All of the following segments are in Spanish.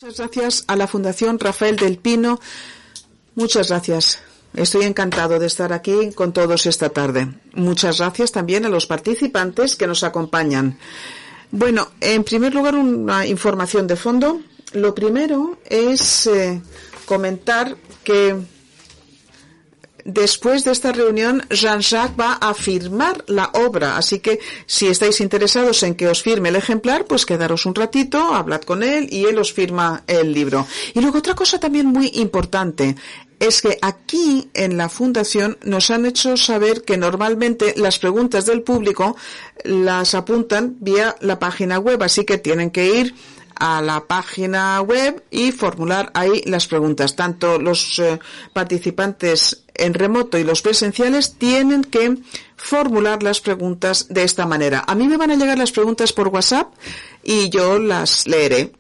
Muchas gracias a la Fundación Rafael del Pino. Muchas gracias. Estoy encantado de estar aquí con todos esta tarde. Muchas gracias también a los participantes que nos acompañan. Bueno, en primer lugar, una información de fondo. Lo primero es comentar que después de esta reunión, Jean-Jacques va a firmar la obra. Así que si estáis interesados en que os firme el ejemplar, pues quedaros un ratito, hablad con él y él os firma el libro. Y luego otra cosa también muy importante es que aquí en la Fundación nos han hecho saber que normalmente las preguntas del público las apuntan vía la página web, así que tienen que ir a la página web y formular ahí las preguntas. Tanto los participantes en remoto y los presenciales tienen que formular las preguntas de esta manera. A mí me van a llegar las preguntas por WhatsApp y yo las leeré.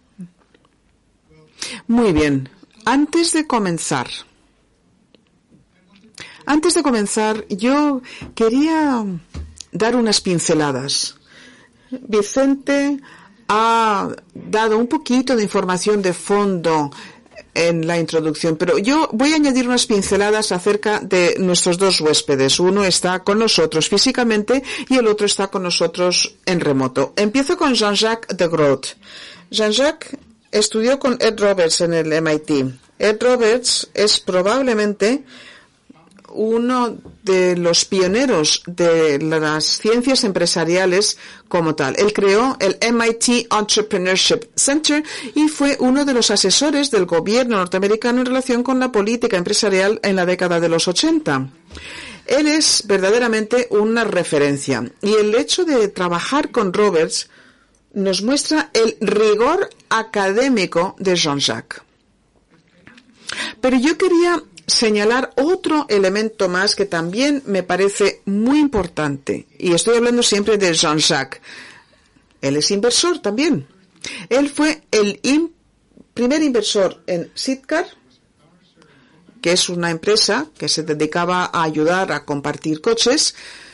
Muy bien. Antes de comenzar, yo quería dar unas pinceladas. Vicente ha dado un poquito de información de fondo en la introducción, pero yo voy a añadir unas pinceladas acerca de nuestros dos huéspedes. Uno está con nosotros físicamente y el otro está con nosotros en remoto. Empiezo con Jean-Jacques de Groot. Jean-Jacques estudió con Ed Roberts en el MIT. Ed Roberts es probablemente uno de los pioneros de las ciencias empresariales como tal. Él creó el MIT Entrepreneurship Center y fue uno de los asesores del gobierno norteamericano en relación con la política empresarial en la década de los 80. Él es verdaderamente una referencia y el hecho de trabajar con Roberts nos muestra el rigor académico de Jean-Jacques. Pero yo quería señalar otro elemento más que también me parece muy importante. Y estoy hablando siempre de Jean-Jacques. Él es inversor también. Él fue el primer inversor en Sidcar, que es una empresa que se dedicaba a ayudar a compartir coches,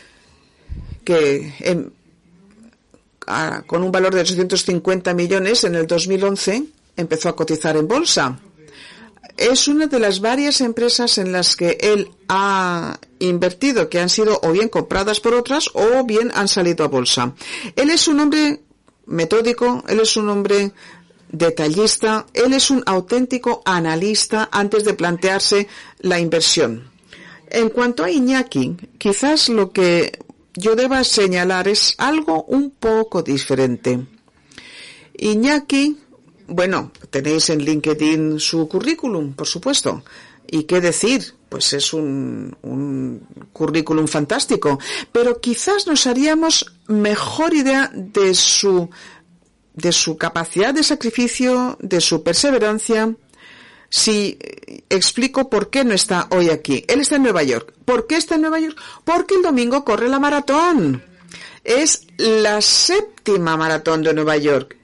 que con un valor de 850 millones en el 2011 empezó a cotizar en bolsa. Es una de las varias empresas en las que él ha invertido, que han sido o bien compradas por otras o bien han salido a bolsa. Él es un hombre metódico, él es un hombre detallista, él es un auténtico analista antes de plantearse la inversión. En cuanto a Iñaki, quizás lo que yo deba señalar es algo un poco diferente. Iñaki, bueno, tenéis en LinkedIn su currículum, por supuesto. ¿Y qué decir? Pues es un currículum fantástico. Pero quizás nos haríamos mejor idea de su capacidad de sacrificio, de su perseverancia, si explico por qué no está hoy aquí. Él está en Nueva York. ¿Por qué está en Nueva York? Porque el domingo corre la maratón. Es la 7ª maratón de Nueva York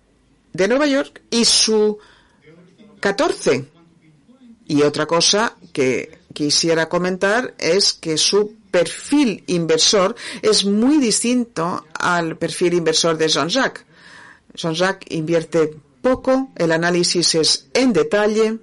y su 14. Y otra cosa que quisiera comentar es que su perfil inversor es muy distinto al perfil inversor de Jean-Jacques. Jean-Jacques invierte poco, el análisis es en detalle,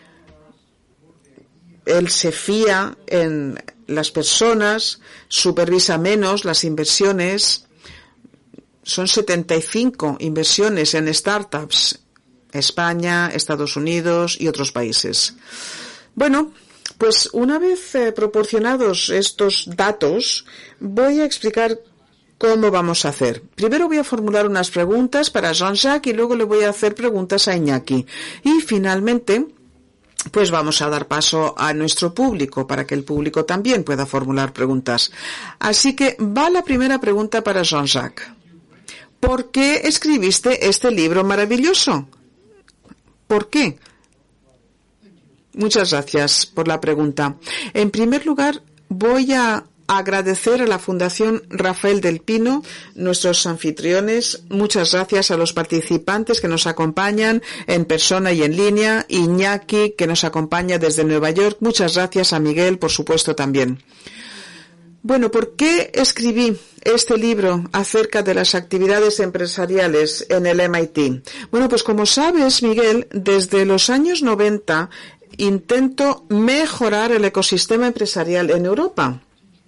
él se fía en las personas, supervisa menos las inversiones. Son 75 inversiones en startups, España, Estados Unidos y otros países. Bueno, pues una vez proporcionados estos datos, voy a explicar cómo vamos a hacer. Primero voy a formular unas preguntas para Jean-Jacques y luego le voy a hacer preguntas a Iñaki. Y finalmente, pues vamos a dar paso a nuestro público para que el público también pueda formular preguntas. Así que va la primera pregunta para Jean-Jacques. ¿Por qué escribiste este libro maravilloso? ¿Por qué? Muchas gracias por la pregunta. En primer lugar, voy a agradecer a la Fundación Rafael del Pino, nuestros anfitriones. Muchas gracias a los participantes que nos acompañan en persona y en línea. Iñaki, que nos acompaña desde Nueva York. Muchas gracias a Miguel, por supuesto, también. Bueno, ¿por qué escribí este libro acerca de las actividades empresariales en el MIT? Bueno, pues como sabes, Miguel, desde los años 90 intento mejorar el ecosistema empresarial en Europa.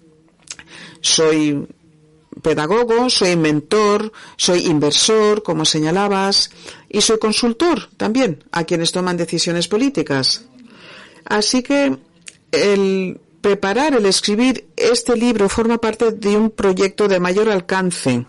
Soy pedagogo, soy mentor, soy inversor, como señalabas, y soy consultor también a quienes toman decisiones políticas. Así que el escribir este libro forma parte de un proyecto de mayor alcance.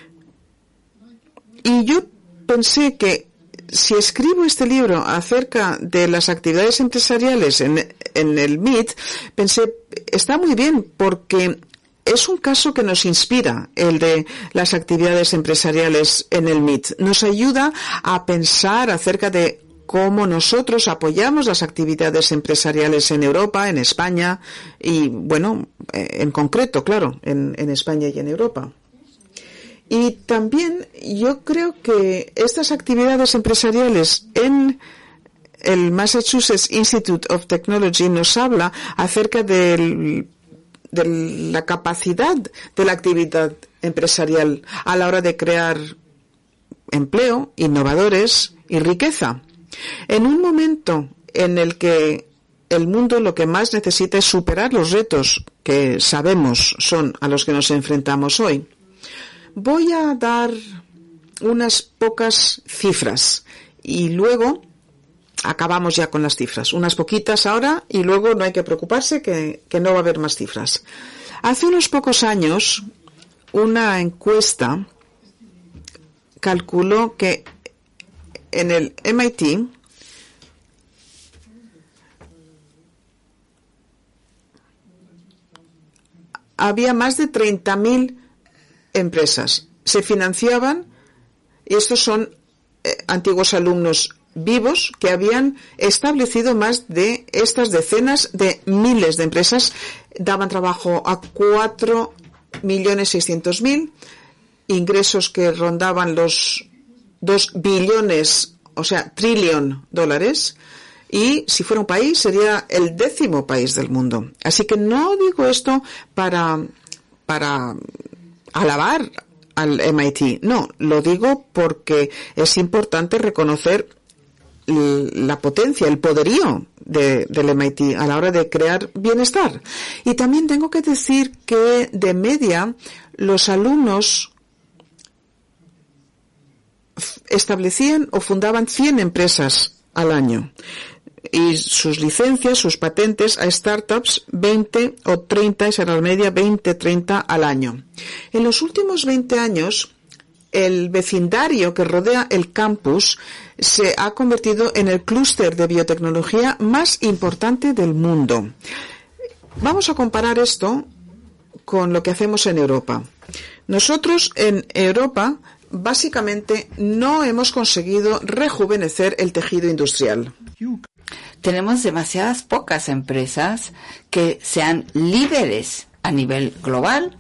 Y yo pensé que si escribo este libro acerca de las actividades empresariales en el MIT, pensé, está muy bien porque es un caso que nos inspira, el de las actividades empresariales en el MIT. Nos ayuda a pensar acerca de cómo nosotros apoyamos las actividades empresariales en Europa, en España y, bueno, en concreto, claro, en España y en Europa. Y también yo creo que estas actividades empresariales en el Massachusetts Institute of Technology nos habla acerca de la capacidad de la actividad empresarial a la hora de crear empleo, innovadores y riqueza. En un momento en el que el mundo lo que más necesita es superar los retos que sabemos son a los que nos enfrentamos hoy, voy a dar unas pocas cifras y luego acabamos ya con las cifras. Unas poquitas ahora y luego no hay que preocuparse que no va a haber más cifras. Hace unos pocos años, una encuesta calculó que en el MIT había más de 30.000 empresas. Se financiaban, y estos son antiguos alumnos vivos que habían establecido más de estas decenas de miles de empresas, daban trabajo a 4.600.000, ingresos que rondaban los 2 billones, o sea, trillón dólares, y si fuera un país sería el 10º país del mundo. Así que no digo esto para alabar al MIT, no, lo digo porque es importante reconocer la potencia, el poderío del MIT a la hora de crear bienestar. Y también tengo que decir que de media los alumnos establecían o fundaban 100 empresas al año y sus licencias, sus patentes a startups 20 o 30, esa era la media, 20, 30 al año. En los últimos 20 años, el vecindario que rodea el campus se ha convertido en el clúster de biotecnología más importante del mundo. Vamos a comparar esto con lo que hacemos en Europa. Nosotros en Europa básicamente no hemos conseguido rejuvenecer el tejido industrial. Tenemos demasiadas pocas empresas que sean líderes a nivel global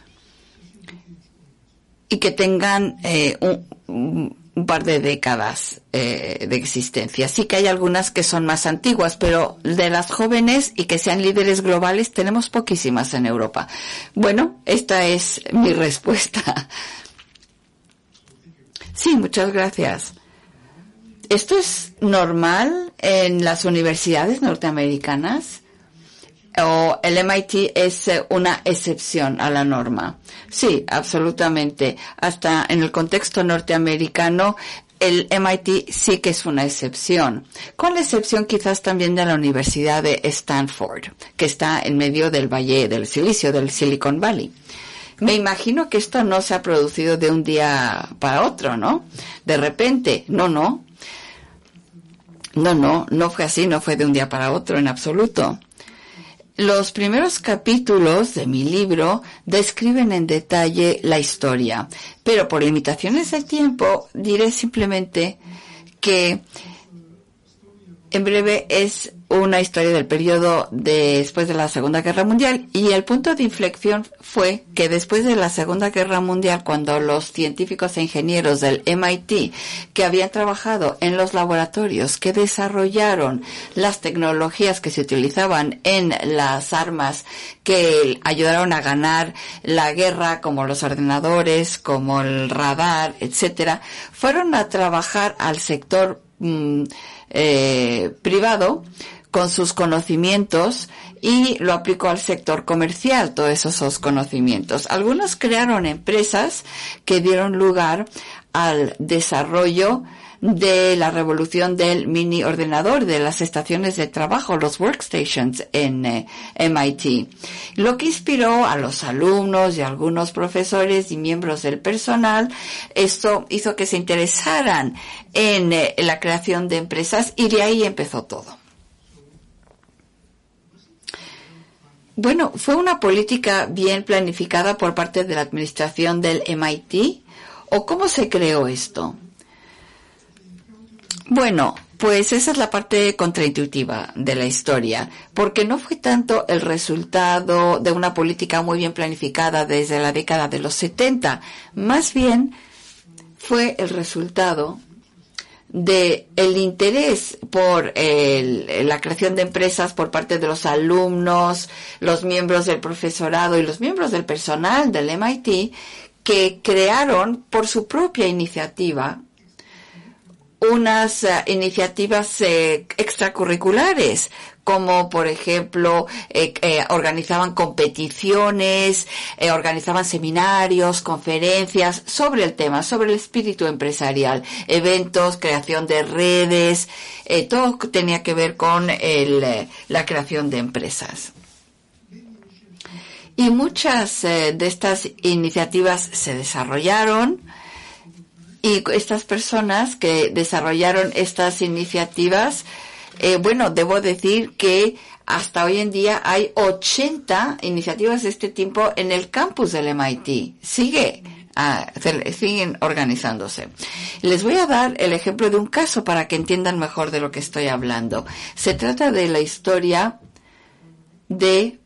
y que tengan un par de décadas de existencia. Sí que hay algunas que son más antiguas, pero de las jóvenes y que sean líderes globales tenemos poquísimas en Europa. Bueno, esta es mi respuesta. Sí, muchas gracias. ¿Esto es normal en las universidades norteamericanas? ¿O el MIT es una excepción a la norma? Sí, absolutamente. Hasta en el contexto norteamericano, el MIT sí que es una excepción. Con la excepción quizás también de la Universidad de Stanford, que está en medio del Valle del Silicio, del Silicon Valley. Me imagino que esto no se ha producido de un día para otro, ¿no? De repente, no fue así, no fue de un día para otro en absoluto. Los primeros capítulos de mi libro describen en detalle la historia, pero por limitaciones de tiempo diré simplemente que en breve es una historia del periodo después de la Segunda Guerra Mundial, y el punto de inflexión fue que después de la Segunda Guerra Mundial, cuando los científicos e ingenieros del MIT que habían trabajado en los laboratorios que desarrollaron las tecnologías que se utilizaban en las armas que ayudaron a ganar la guerra, como los ordenadores, como el radar, etcétera, fueron a trabajar al sector privado con sus conocimientos y lo aplicó al sector comercial, todos esos conocimientos. Algunos crearon empresas que dieron lugar al desarrollo de la revolución del mini ordenador, de las estaciones de trabajo, los workstations en MIT. Lo que inspiró a los alumnos y a algunos profesores y miembros del personal, esto hizo que se interesaran en la creación de empresas, y de ahí empezó todo. Bueno, fue una política bien planificada por parte de la administración del MIT, ¿o cómo se creó esto? Bueno, pues esa es la parte contraintuitiva de la historia, porque no fue tanto el resultado de una política muy bien planificada desde la década de los 70, más bien fue el resultado de el interés por la creación de empresas por parte de los alumnos, los miembros del profesorado y los miembros del personal del MIT, que crearon por su propia iniciativa unas iniciativas extracurriculares, como por ejemplo organizaban competiciones, organizaban seminarios, conferencias sobre el tema, sobre el espíritu empresarial, eventos, creación de redes, todo tenía que ver con la creación de empresas. Y muchas de estas iniciativas se desarrollaron. Y estas personas que desarrollaron estas iniciativas, bueno, debo decir que hasta hoy en día hay 80 iniciativas de este tipo en el campus del MIT. Siguen organizándose. Les voy a dar el ejemplo de un caso para que entiendan mejor de lo que estoy hablando. Se trata de la historia de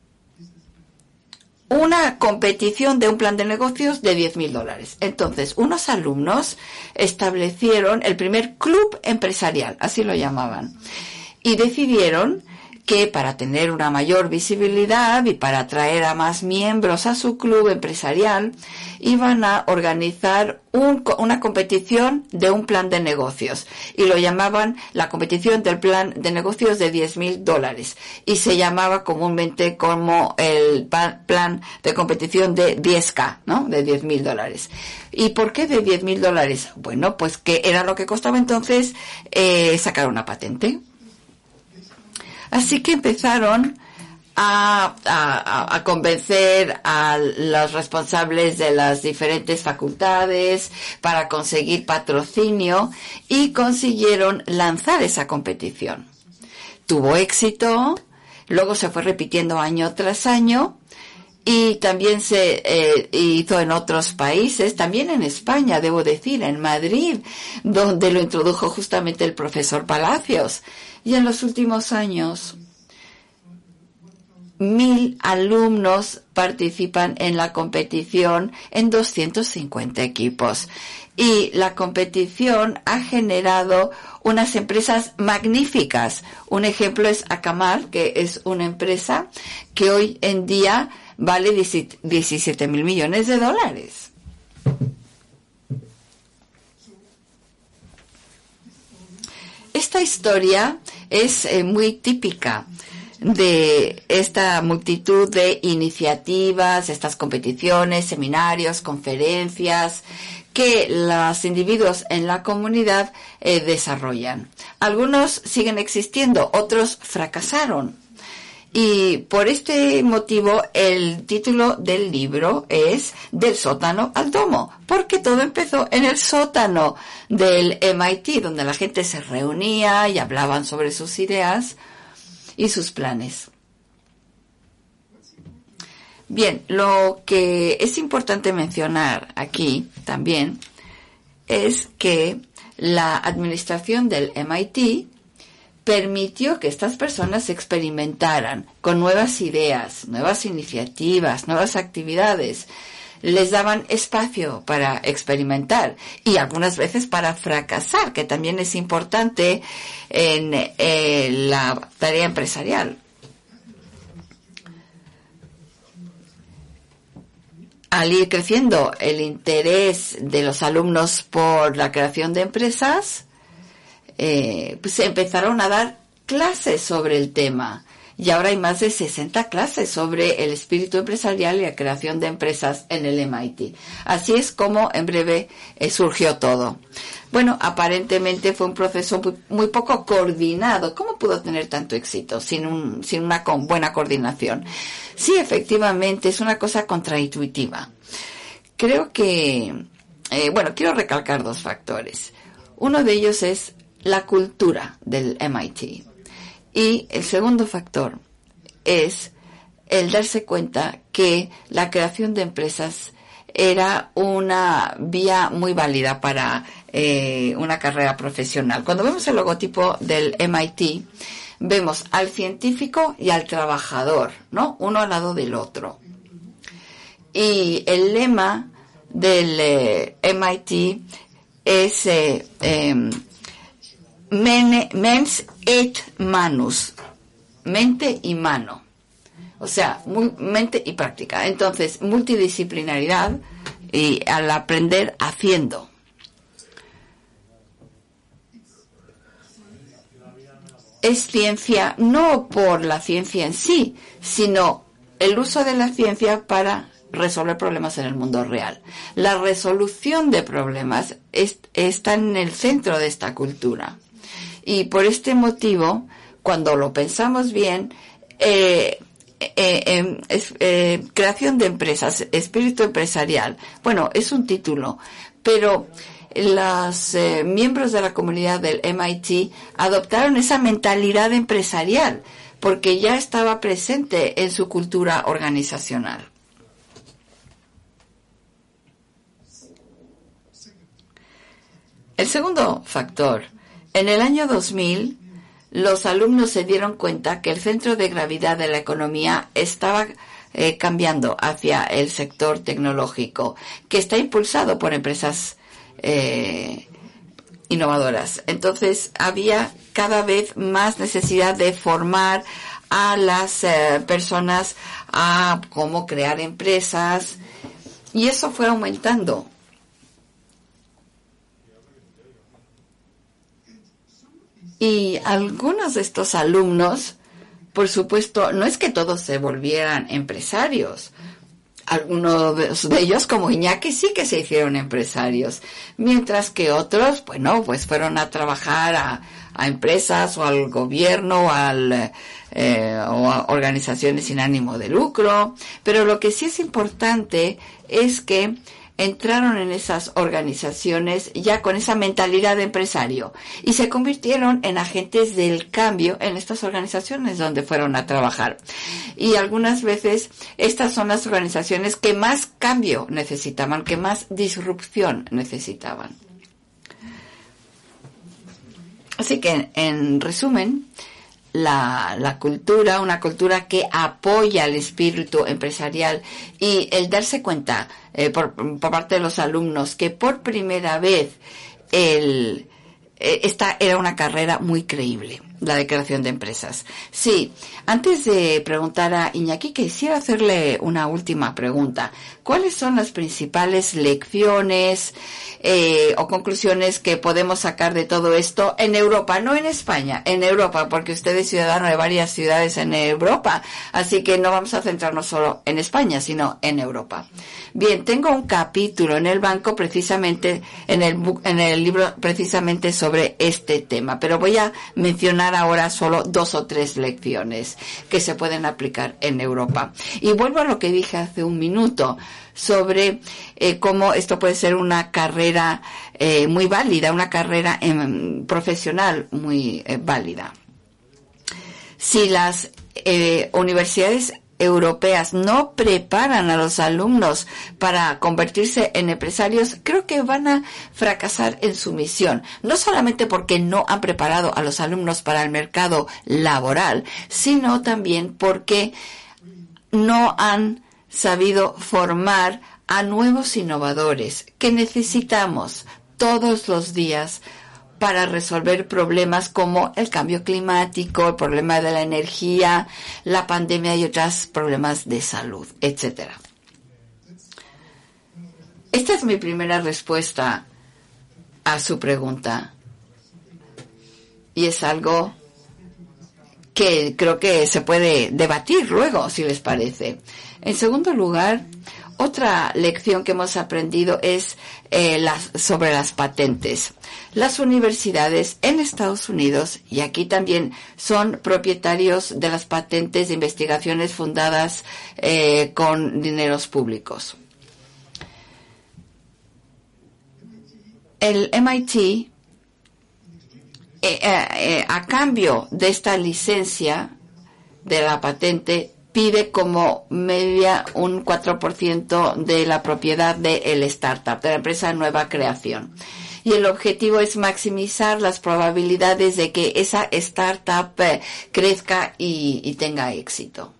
una competición de un plan de negocios de $10,000. Entonces, unos alumnos establecieron el primer club empresarial, así lo llamaban, y decidieron que para tener una mayor visibilidad y para atraer a más miembros a su club empresarial, iban a organizar una competición de un plan de negocios, y lo llamaban la competición del plan de negocios de $10,000, y se llamaba comúnmente como el plan de competición de 10K, ¿no? De $10,000. ¿Y por qué de $10,000? Bueno, pues que era lo que costaba entonces sacar una patente. Así que empezaron a convencer a los responsables de las diferentes facultades para conseguir patrocinio, y consiguieron lanzar esa competición. Tuvo éxito, luego se fue repitiendo año tras año, y también se hizo en otros países, también en España, debo decir, en Madrid, donde lo introdujo justamente el profesor Palacios. Y en los últimos años, 1,000 alumnos participan en la competición en 250 equipos. Y la competición ha generado unas empresas magníficas. Un ejemplo es Akamar, que es una empresa que hoy en día vale $17,000 millones. Esta historia es muy típica de esta multitud de iniciativas, estas competiciones, seminarios, conferencias que los individuos en la comunidad desarrollan. Algunos siguen existiendo, otros fracasaron. Y por este motivo el título del libro es Del sótano al domo, porque todo empezó en el sótano del MIT, donde la gente se reunía y hablaban sobre sus ideas y sus planes. Bien, lo que es importante mencionar aquí también es que la administración del MIT permitió que estas personas experimentaran con nuevas ideas, nuevas iniciativas, nuevas actividades. Les daban espacio para experimentar y algunas veces para fracasar, que también es importante en la tarea empresarial. Al ir creciendo el interés de los alumnos por la creación de empresas, pues se empezaron a dar clases sobre el tema. Y ahora hay más de 60 clases sobre el espíritu empresarial y la creación de empresas en el MIT. Así es como en breve surgió todo. Bueno, aparentemente fue un proceso muy poco coordinado. ¿Cómo pudo tener tanto éxito sin una buena coordinación? Sí, efectivamente, es una cosa contraintuitiva. Creo que, quiero recalcar 2 factores. Uno de ellos es la cultura del MIT. Y el segundo factor es el darse cuenta que la creación de empresas era una vía muy válida para una carrera profesional. Cuando vemos el logotipo del MIT, vemos al científico y al trabajador, ¿no? Uno al lado del otro. Y el lema del MIT es mens et manus, mente y mano, o sea, mente y práctica. Entonces, multidisciplinaridad y al aprender haciendo. Es ciencia no por la ciencia en sí, sino el uso de la ciencia para resolver problemas en el mundo real. La resolución de problemas está en el centro de esta cultura. Y por este motivo, cuando lo pensamos bien, creación de empresas, espíritu empresarial, bueno, es un título, pero los miembros de la comunidad del MIT adoptaron esa mentalidad empresarial, porque ya estaba presente en su cultura organizacional. El segundo factor. En el año 2000, los alumnos se dieron cuenta que el centro de gravedad de la economía estaba cambiando hacia el sector tecnológico, que está impulsado por empresas innovadoras. Entonces, había cada vez más necesidad de formar a las personas a cómo crear empresas, y eso fue aumentando. Y algunos de estos alumnos, por supuesto, no es que todos se volvieran empresarios. Algunos de ellos, como Iñaki, sí que se hicieron empresarios. Mientras que otros, pues fueron a trabajar a empresas o al gobierno o a organizaciones sin ánimo de lucro. Pero lo que sí es importante es que entraron en esas organizaciones ya con esa mentalidad de empresario y se convirtieron en agentes del cambio en estas organizaciones donde fueron a trabajar. Y algunas veces estas son las organizaciones que más cambio necesitaban, que más disrupción necesitaban. Así que, en resumen, la cultura, una cultura que apoya el espíritu empresarial y el darse cuenta por parte de los alumnos que por primera vez esta era una carrera muy creíble, la de creación de empresas. Sí, antes de preguntar a Iñaki, quisiera hacerle una última pregunta. ¿Cuáles son las principales lecciones o conclusiones que podemos sacar de todo esto en Europa? No en España, en Europa, porque usted es ciudadano de varias ciudades en Europa, así que no vamos a centrarnos solo en España, sino en Europa. Bien, tengo un capítulo en el banco precisamente, en el libro precisamente sobre este tema, pero voy a mencionar ahora solo 2 o 3 lecciones que se pueden aplicar en Europa. Y vuelvo a lo que dije hace un minuto sobre cómo esto puede ser una carrera muy válida, una carrera profesional muy válida. Si las universidades europeas no preparan a los alumnos para convertirse en empresarios, creo que van a fracasar en su misión. No solamente porque no han preparado a los alumnos para el mercado laboral, sino también porque no han sabido formar a nuevos innovadores que necesitamos todos los días para resolver problemas como el cambio climático, el problema de la energía, la pandemia y otros problemas de salud, etc. Esta es mi primera respuesta a su pregunta. Y es algo que creo que se puede debatir luego, si les parece. En segundo lugar, otra lección que hemos aprendido es sobre las patentes. Las universidades en Estados Unidos, y aquí también, son propietarios de las patentes de investigaciones fundadas con dineros públicos. El MIT, a cambio de esta licencia de la patente, pide como media un 4% de la propiedad del startup, de la empresa de nueva creación. Y el objetivo es maximizar las probabilidades de que esa startup crezca y tenga éxito.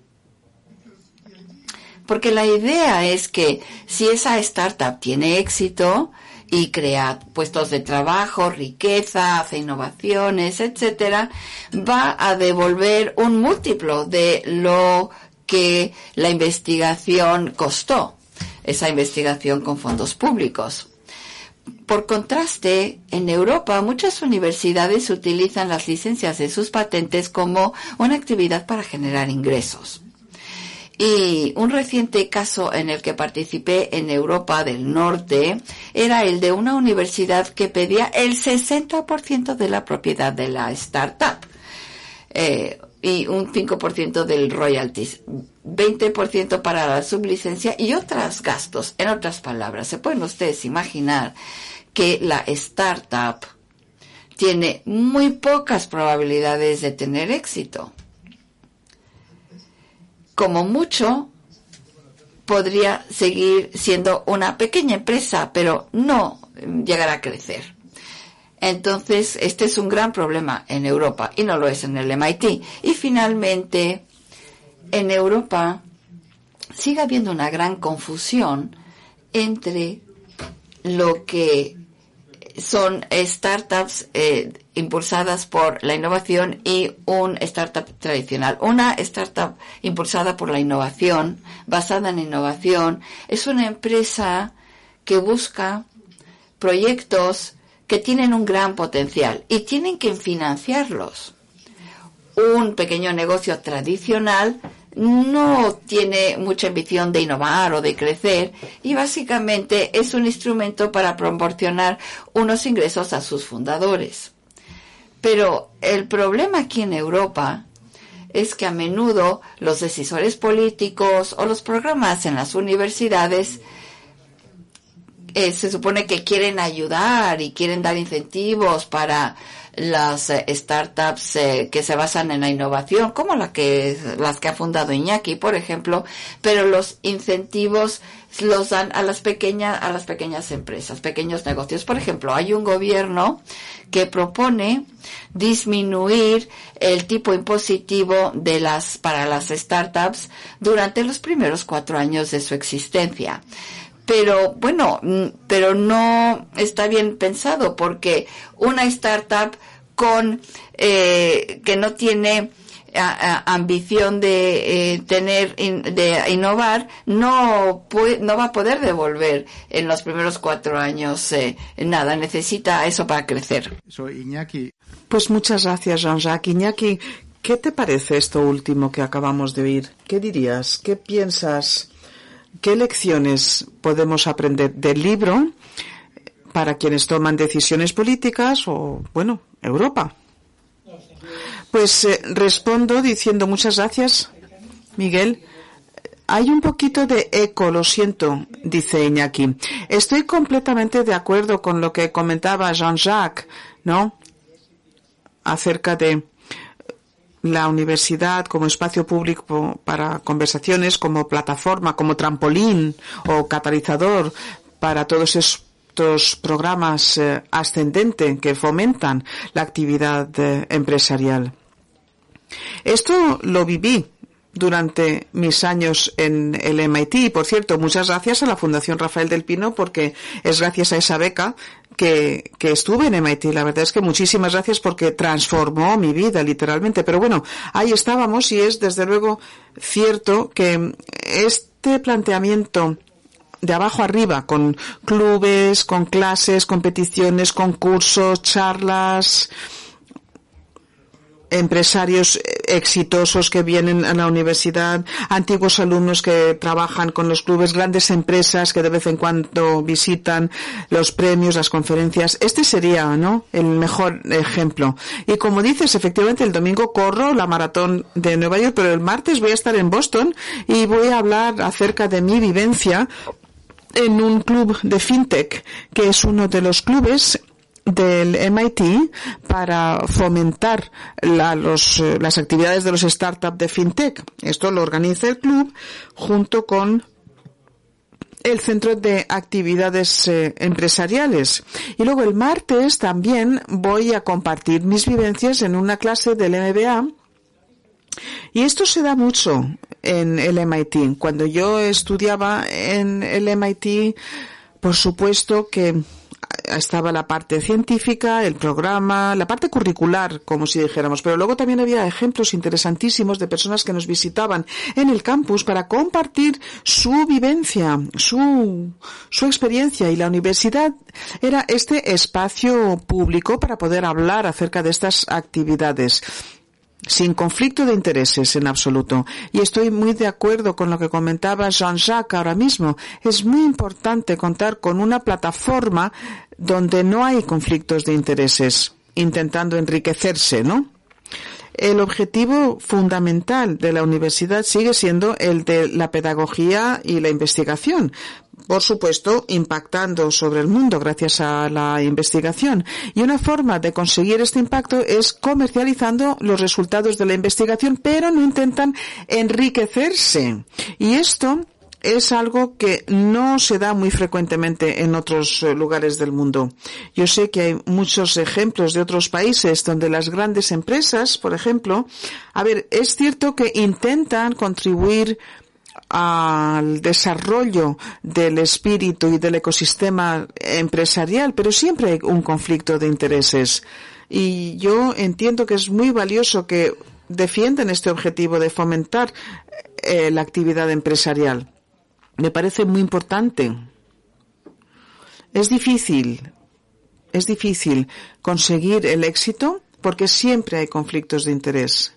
Porque la idea es que si esa startup tiene éxito y crea puestos de trabajo, riqueza, hace innovaciones, etcétera, va a devolver un múltiplo de lo que la investigación costó, esa investigación con fondos públicos. Por contraste, en Europa muchas universidades utilizan las licencias de sus patentes como una actividad para generar ingresos. Y un reciente caso en el que participé en Europa del Norte era el de una universidad que pedía el 60% de la propiedad de la startup y un 5% del royalties, 20% para la sublicencia y otros gastos. En otras palabras, se pueden ustedes imaginar que la startup tiene muy pocas probabilidades de tener éxito. Como mucho, podría seguir siendo una pequeña empresa, pero no llegar a crecer. Entonces, este es un gran problema en Europa y no lo es en el MIT. Y finalmente, en Europa sigue habiendo una gran confusión entre lo que son startups impulsadas por la innovación y un startup tradicional. Una startup impulsada por la innovación, basada en innovación, es una empresa que busca proyectos que tienen un gran potencial y tienen que financiarlos. Un pequeño negocio tradicional no tiene mucha ambición de innovar o de crecer y básicamente es un instrumento para proporcionar unos ingresos a sus fundadores. Pero el problema aquí en Europa es que a menudo los decisores políticos o los programas en las universidades se supone que quieren ayudar y quieren dar incentivos para las startups que se basan en la innovación, como las que ha fundado Iñaki, por ejemplo, pero los incentivos los dan a las pequeñas empresas, pequeños negocios. Por ejemplo, hay un gobierno que propone disminuir el tipo impositivo para las startups durante los primeros 4 años de su existencia. Pero no está bien pensado porque una startup que no tiene ambición de innovar no va a poder devolver en los primeros 4 años nada, necesita eso para crecer. Pues muchas gracias, Jean-Jacques. Iñaki, ¿qué te parece esto último que acabamos de oír? ¿Qué dirías? ¿Qué piensas? ¿Qué lecciones podemos aprender del libro para quienes toman decisiones políticas o, Europa? Pues respondo diciendo muchas gracias, Miguel. Hay un poquito de eco, lo siento, dice Iñaki. Estoy completamente de acuerdo con lo que comentaba Jean-Jacques, ¿no? Acerca de la universidad como espacio público para conversaciones, como plataforma, como trampolín o catalizador para todos estos programas ascendentes que fomentan la actividad empresarial. Esto lo viví durante mis años en el MIT. Y, por cierto, muchas gracias a la Fundación Rafael del Pino, porque es gracias a esa beca que estuve en MIT. La verdad es que muchísimas gracias, porque transformó mi vida, literalmente. Pero bueno, ahí estábamos, y es desde luego cierto que este planteamiento de abajo arriba, con clubes, con clases, competiciones, concursos, charlas, empresarios exitosos que vienen a la universidad, antiguos alumnos que trabajan con los clubes, grandes empresas que de vez en cuando visitan los premios, las conferencias. Este sería, ¿no?, el mejor ejemplo. Y como dices, efectivamente, el domingo corro la maratón de Nueva York, pero el martes voy a estar en Boston y voy a hablar acerca de mi vivencia en un club de FinTech, que es uno de los clubes del MIT para fomentar las actividades de los startups de FinTech. Esto lo organiza el club junto con el Centro de Actividades Empresariales. Y luego el martes también voy a compartir mis vivencias en una clase del MBA. Y esto se da mucho en el MIT. Cuando yo estudiaba en el MIT, por supuesto que estaba la parte científica, el programa, la parte curricular, como si dijéramos, pero luego también había ejemplos interesantísimos de personas que nos visitaban en el campus para compartir su vivencia, su experiencia, y la universidad era este espacio público para poder hablar acerca de estas actividades, sin conflicto de intereses en absoluto. Y estoy muy de acuerdo con lo que comentaba Jean-Jacques ahora mismo. Es muy importante contar con una plataforma donde no hay conflictos de intereses, intentando enriquecerse, ¿no? El objetivo fundamental de la universidad sigue siendo el de la pedagogía y la investigación. Por supuesto, impactando sobre el mundo gracias a la investigación. Y una forma de conseguir este impacto es comercializando los resultados de la investigación, pero no intentan enriquecerse. Y esto es algo que no se da muy frecuentemente en otros lugares del mundo. Yo sé que hay muchos ejemplos de otros países donde las grandes empresas, por ejemplo, es cierto que intentan contribuir al desarrollo del espíritu y del ecosistema empresarial, pero siempre hay un conflicto de intereses. Y yo entiendo que es muy valioso que defiendan este objetivo de fomentar la actividad empresarial. Me parece muy importante. Es difícil conseguir el éxito porque siempre hay conflictos de interés.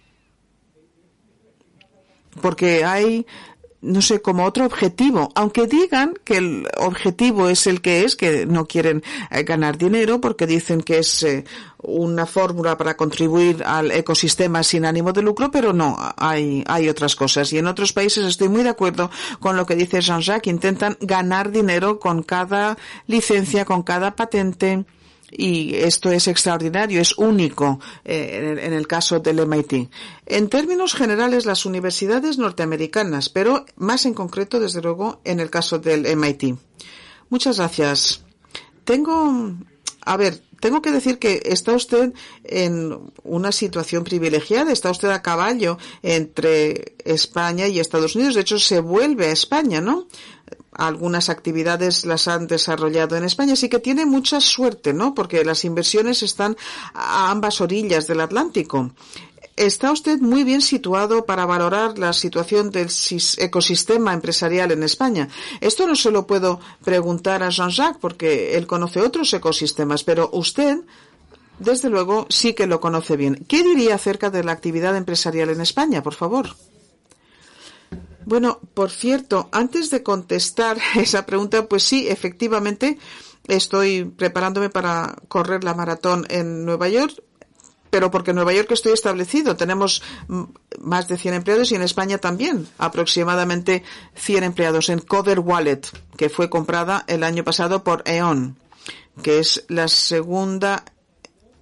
Porque hay, no sé, como otro objetivo, aunque digan que el objetivo es el que no quieren ganar dinero porque dicen que es una fórmula para contribuir al ecosistema sin ánimo de lucro, pero no, hay otras cosas. Y en otros países estoy muy de acuerdo con lo que dice Jean-Jacques, intentan ganar dinero con cada licencia, con cada patente. Y esto es extraordinario, es único en el caso del MIT. En términos generales, las universidades norteamericanas, pero más en concreto, desde luego, en el caso del MIT. Muchas gracias. Tengo que decir que está usted en una situación privilegiada, está usted a caballo entre España y Estados Unidos. De hecho, se vuelve a España, ¿no? Algunas actividades las han desarrollado en España, así que tiene mucha suerte, ¿no? Porque las inversiones están a ambas orillas del Atlántico. Está usted muy bien situado para valorar la situación del ecosistema empresarial en España. Esto no se lo puedo preguntar a Jean-Jacques porque él conoce otros ecosistemas, pero usted, desde luego, sí que lo conoce bien. ¿Qué diría acerca de la actividad empresarial en España, por favor? Bueno, por cierto, antes de contestar esa pregunta, pues sí, efectivamente, estoy preparándome para correr la maratón en Nueva York, pero porque en Nueva York estoy establecido. Tenemos más de 100 empleados y en España también, aproximadamente 100 empleados en Cover Wallet, que fue comprada el año pasado por E.ON, que es la segunda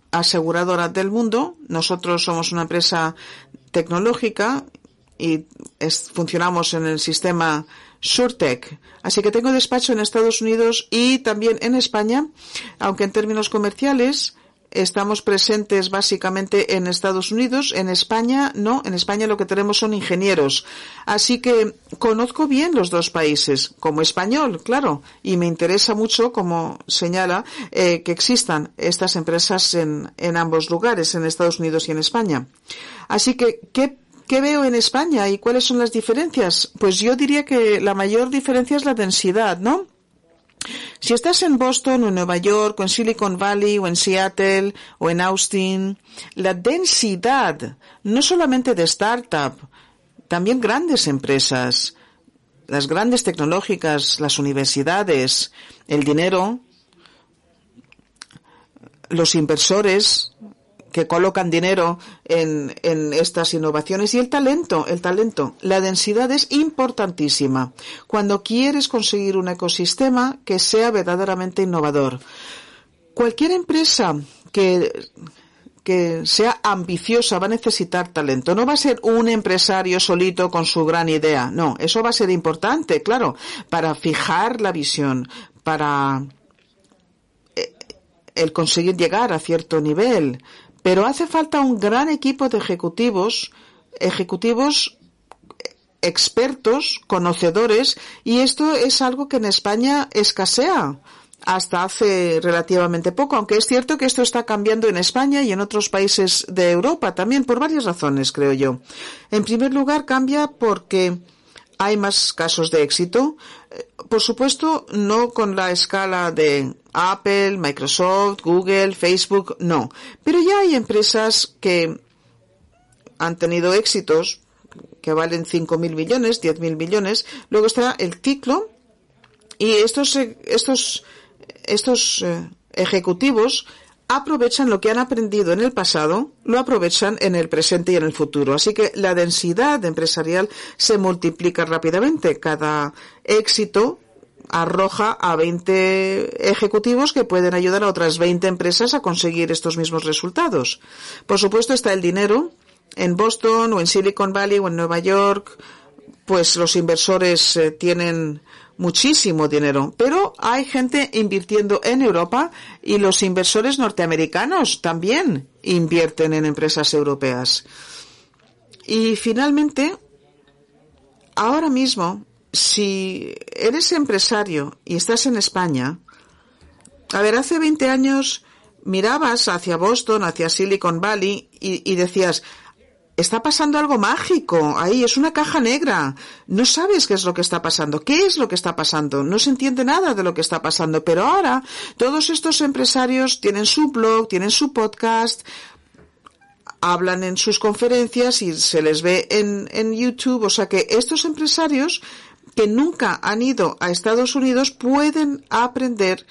aseguradora del mundo. Nosotros somos una empresa tecnológica y funcionamos en el sistema SureTech. Así que tengo despacho en Estados Unidos y también en España, aunque en términos comerciales estamos presentes básicamente en Estados Unidos. En España no, en España lo que tenemos son ingenieros. Así que conozco bien los dos países, como español, claro, y me interesa mucho, como señala, que existan estas empresas en ambos lugares, en Estados Unidos y en España. Así que, ¿qué veo en España y cuáles son las diferencias? Pues yo diría que la mayor diferencia es la densidad, ¿no? Si estás en Boston o en Nueva York o en Silicon Valley o en Seattle o en Austin, la densidad, no solamente de startup, también grandes empresas, las grandes tecnológicas, las universidades, el dinero, los inversores que colocan dinero en estas innovaciones y el talento. La densidad es importantísima cuando quieres conseguir un ecosistema que sea verdaderamente innovador. Cualquier empresa que sea ambiciosa va a necesitar talento. No va a ser un empresario solito con su gran idea. No, eso va a ser importante, claro, para fijar la visión, para el conseguir llegar a cierto nivel. Pero hace falta un gran equipo de ejecutivos expertos, conocedores, y esto es algo que en España escasea hasta hace relativamente poco, aunque es cierto que esto está cambiando en España y en otros países de Europa también, por varias razones, creo yo. En primer lugar, cambia porque hay más casos de éxito. Por supuesto, no con la escala de Apple, Microsoft, Google, Facebook, no. Pero ya hay empresas que han tenido éxitos que valen 5.000 millones, 10.000 millones. Luego está el ciclo y estos ejecutivos aprovechan lo que han aprendido en el pasado, lo aprovechan en el presente y en el futuro. Así que la densidad empresarial se multiplica rápidamente. Cada éxito arroja a 20 ejecutivos que pueden ayudar a otras 20 empresas a conseguir estos mismos resultados. Por supuesto está el dinero. En Boston o en Silicon Valley o en Nueva York, pues los inversores tienen muchísimo dinero, pero hay gente invirtiendo en Europa y los inversores norteamericanos también invierten en empresas europeas. Y finalmente, ahora mismo, si eres empresario y estás en España, hace 20 años mirabas hacia Boston, hacia Silicon Valley y decías, está pasando algo mágico, ahí es una caja negra, no sabes qué es lo que está pasando, qué es lo que está pasando, no se entiende nada de lo que está pasando, pero ahora todos estos empresarios tienen su blog, tienen su podcast, hablan en sus conferencias y se les ve en YouTube, o sea que estos empresarios que nunca han ido a Estados Unidos pueden aprender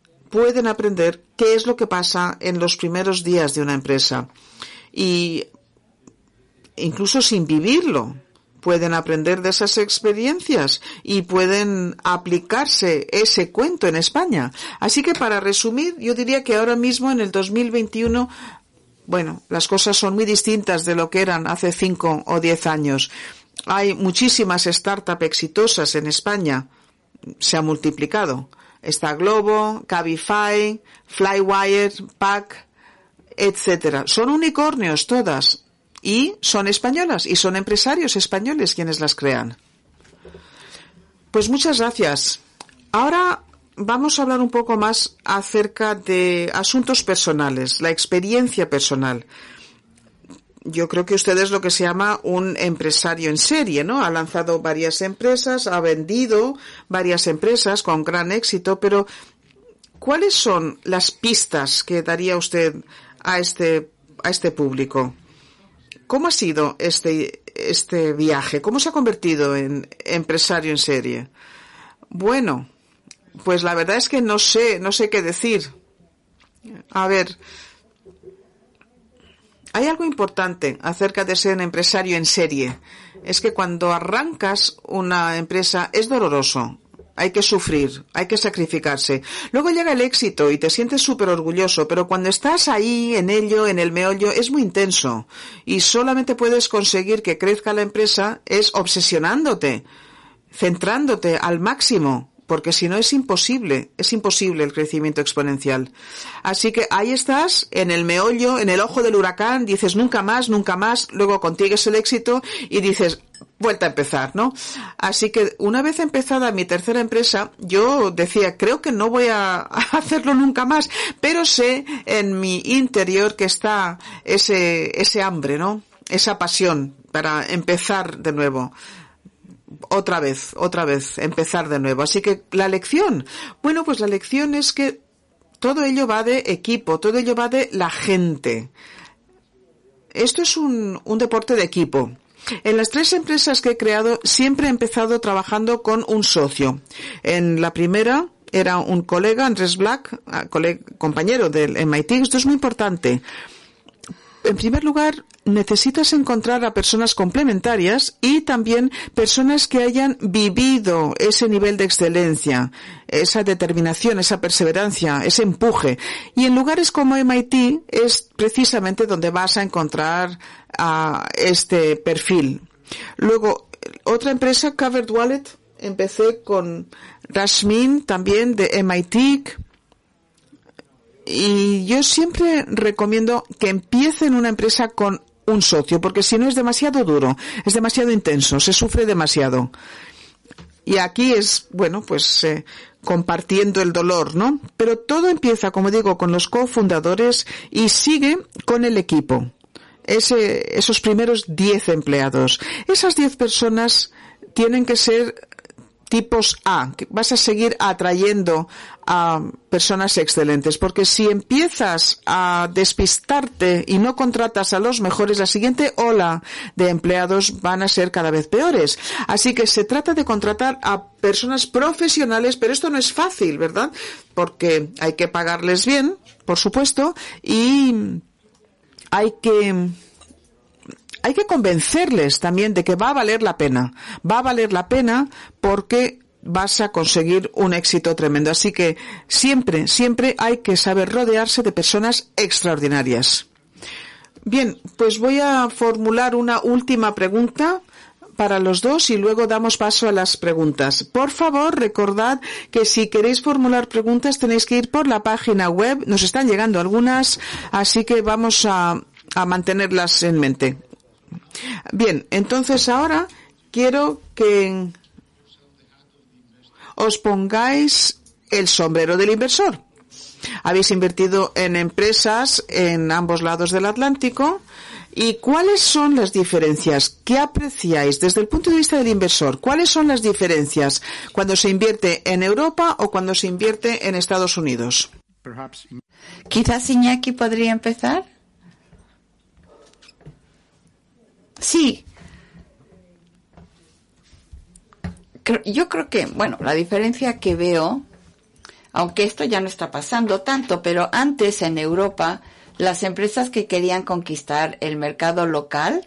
qué es lo que pasa en los primeros días de una empresa y incluso sin vivirlo, pueden aprender de esas experiencias y pueden aplicarse ese cuento en España. Así que para resumir, yo diría que ahora mismo en el 2021, las cosas son muy distintas de lo que eran hace 5 o 10 años. Hay muchísimas startups exitosas en España, se ha multiplicado. Está Globo, Cabify, Flywire, PAC, etcétera. Son unicornios todas. Y son españolas, y son empresarios españoles quienes las crean. Pues muchas gracias. Ahora vamos a hablar un poco más acerca de asuntos personales, la experiencia personal. Yo creo que usted es lo que se llama un empresario en serie, ¿no? Ha lanzado varias empresas, ha vendido varias empresas con gran éxito, pero ¿cuáles son las pistas que daría usted a este público? ¿Cómo ha sido este viaje? ¿Cómo se ha convertido en empresario en serie? Bueno, pues la verdad es que no sé qué decir. A ver, hay algo importante acerca de ser un empresario en serie. Es que cuando arrancas una empresa es doloroso. hay que sufrir, hay que sacrificarse. Luego llega el éxito y te sientes súper orgulloso, pero cuando estás ahí, en ello, en el meollo, es muy intenso. Y solamente puedes conseguir que crezca la empresa es obsesionándote, centrándote al máximo, porque si no es imposible el crecimiento exponencial. Así que ahí estás, en el meollo, en el ojo del huracán, dices nunca más, luego consigues el éxito y dices vuelta a empezar, ¿no? Así que una vez empezada mi tercera empresa, yo decía, creo que no voy a hacerlo nunca más, pero sé en mi interior que está ese hambre, ¿no? Esa pasión para empezar de nuevo. Otra vez, empezar de nuevo. Así que la lección, bueno, pues la lección es que todo ello va de equipo, todo ello va de la gente. Esto es un deporte de equipo. En las 3 empresas que he creado siempre he empezado trabajando con un socio. En la primera era un colega, Andrés Black, compañero del MIT. Esto es muy importante. En primer lugar, necesitas encontrar a personas complementarias y también personas que hayan vivido ese nivel de excelencia, esa determinación, esa perseverancia, ese empuje. Y en lugares como MIT es precisamente donde vas a encontrar a este perfil. Luego, otra empresa, Covered Wallet, empecé con Rashmin, también de MIT. Y yo siempre recomiendo que empiecen una empresa con un socio, porque si no es demasiado duro, es demasiado intenso, se sufre demasiado. Y aquí es, bueno, pues compartiendo el dolor, ¿no? Pero todo empieza, como digo, con los cofundadores y sigue con el equipo. Esos primeros 10 empleados. Esas 10 personas tienen que ser tipos A, que vas a seguir atrayendo a personas excelentes, porque si empiezas a despistarte y no contratas a los mejores, la siguiente ola de empleados van a ser cada vez peores. Así que se trata de contratar a personas profesionales, pero esto no es fácil, ¿verdad? Porque hay que pagarles bien, por supuesto, y hay que convencerles también de que va a valer la pena. Va a valer la pena porque vas a conseguir un éxito tremendo. Así que siempre hay que saber rodearse de personas extraordinarias. Bien, pues voy a formular una última pregunta para los dos y luego damos paso a las preguntas. Por favor, recordad que si queréis formular preguntas tenéis que ir por la página web. Nos están llegando algunas, así que vamos a mantenerlas en mente. Bien, entonces ahora quiero que os pongáis el sombrero del inversor. Habéis invertido en empresas en ambos lados del Atlántico. ¿Y cuáles son las diferencias? ¿Qué apreciáis desde el punto de vista del inversor? ¿Cuáles son las diferencias cuando se invierte en Europa o cuando se invierte en Estados Unidos? Quizás Iñaki podría empezar. Sí. Yo creo que, bueno, la diferencia que veo, aunque esto ya no está pasando tanto, pero antes en Europa, las empresas que querían conquistar el mercado local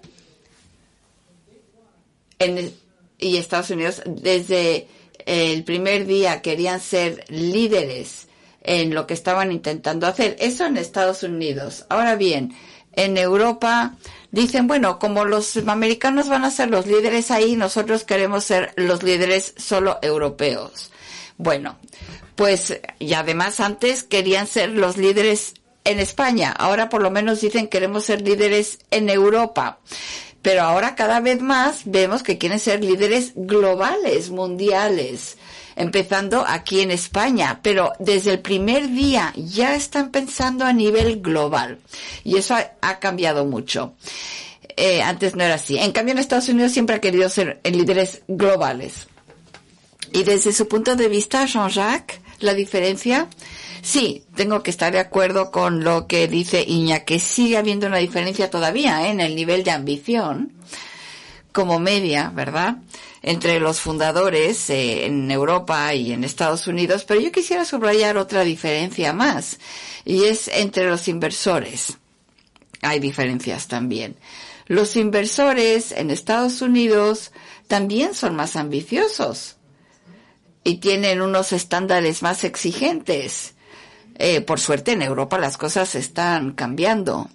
y Estados Unidos, desde el primer día querían ser líderes en lo que estaban intentando hacer. Eso en Estados Unidos. Ahora bien, en Europa dicen, bueno, como los americanos van a ser los líderes ahí, nosotros queremos ser los líderes solo europeos. Bueno, pues, y además antes querían ser los líderes en España. Ahora por lo menos dicen queremos ser líderes en Europa. Pero ahora cada vez más vemos que quieren ser líderes globales, mundiales, empezando aquí en España. Pero desde el primer día ya están pensando a nivel global. Y eso ha cambiado mucho. Antes no era así. En cambio en Estados Unidos siempre ha querido ser líderes globales. Y desde su punto de vista, Jean-Jacques, la diferencia, sí, tengo que estar de acuerdo con lo que dice Iñaki, que sigue habiendo una diferencia todavía en el nivel de ambición, como media, ¿verdad?, entre los fundadores en Europa y en Estados Unidos, pero yo quisiera subrayar otra diferencia más, y es entre los inversores. Hay diferencias también. Los inversores en Estados Unidos también son más ambiciosos. y tienen unos estándares más exigentes. Por suerte en Europa las cosas están cambiando.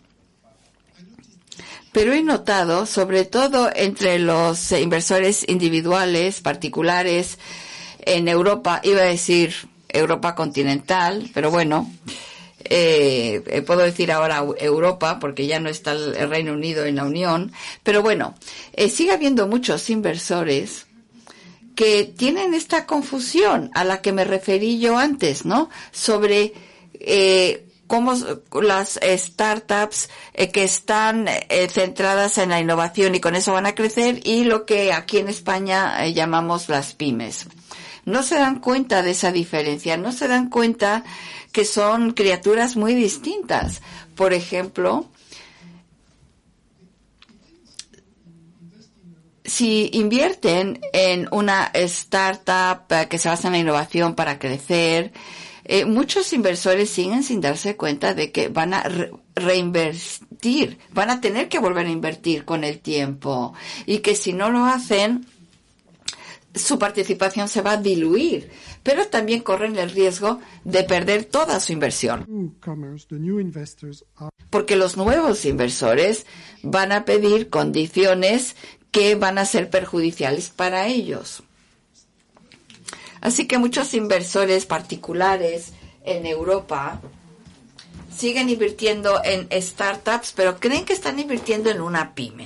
Pero he notado, sobre todo entre los inversores individuales, particulares, en Europa, iba a decir Europa continental, pero bueno, puedo decir ahora Europa, porque ya no está el Reino Unido en la Unión, pero bueno, sigue habiendo muchos inversores que tienen esta confusión a la que me referí yo antes, ¿no? Sobre cómo las startups que están centradas en la innovación y con eso van a crecer, y lo que aquí en España llamamos las pymes. No se dan cuenta de esa diferencia, no se dan cuenta que son criaturas muy distintas. Por ejemplo, si invierten en una startup que se basa en la innovación para crecer, muchos inversores siguen sin darse cuenta de que van a reinvertir, van a tener que volver a invertir con el tiempo, y que si no lo hacen, su participación se va a diluir, pero también corren el riesgo de perder toda su inversión. Porque los nuevos inversores van a pedir condiciones que van a ser perjudiciales para ellos. Así que muchos inversores particulares en Europa siguen invirtiendo en startups, pero creen que están invirtiendo en una pyme,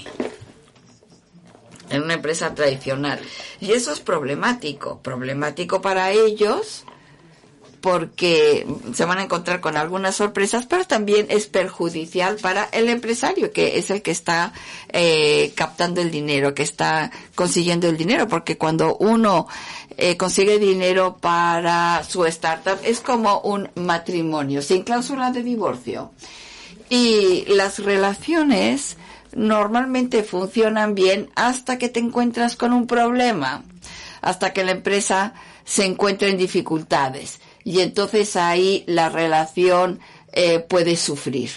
en una empresa tradicional. Y eso es problemático para ellos, porque se van a encontrar con algunas sorpresas, pero también es perjudicial para el empresario, que es el que está captando el dinero, que está consiguiendo el dinero, porque cuando uno consigue dinero para su startup es como un matrimonio, sin cláusula de divorcio. Y las relaciones normalmente funcionan bien hasta que te encuentras con un problema, hasta que la empresa se encuentra en dificultades. Y entonces ahí la relación puede sufrir.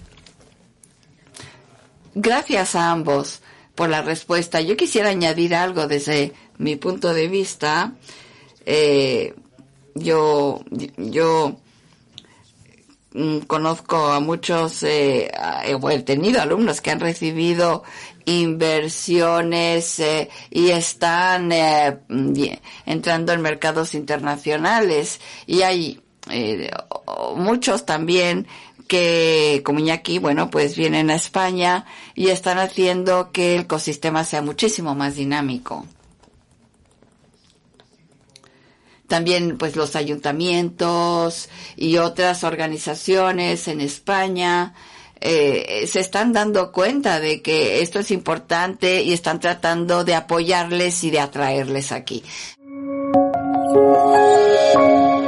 Gracias a ambos por la respuesta. Yo quisiera añadir algo desde mi punto de vista. Yo conozco a muchos, he tenido alumnos que han recibido inversiones y están entrando en mercados internacionales, y hay muchos también que, como Iñaki, bueno, pues vienen a España y están haciendo que el ecosistema sea muchísimo más dinámico. También, pues, los ayuntamientos y otras organizaciones en España se están dando cuenta de que esto es importante y están tratando de apoyarles y de atraerles aquí.